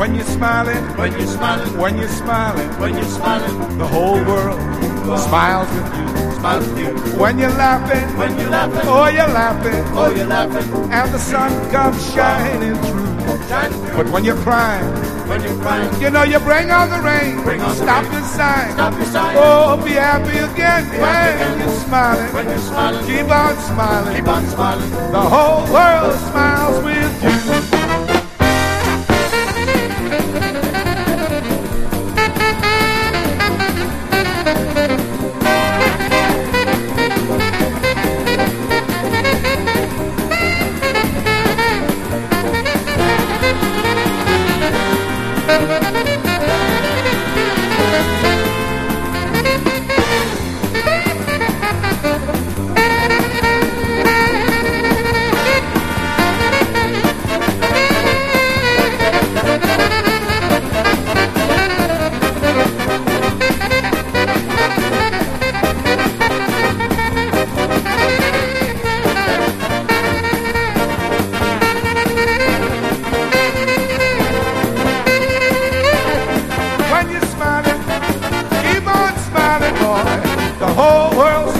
When you're smiling, when you're smiling, when you're smiling, when you're smiling, the whole world smiles with you. smiles with you. When you're laughing, When you're laughing, oh you're laughing, oh you're laughing, and the sun comes shining through. shining through. But when you're crying, When you're crying, you know you bring on the rain. Bring on the Stop rain. your sighing. Stop your sighing. Oh, be happy again happy when again. you're smiling. When you're smiling, Keep on smiling. keep on smiling. The whole world smiles with you. When you're smiling, keep on smiling, boy. The whole world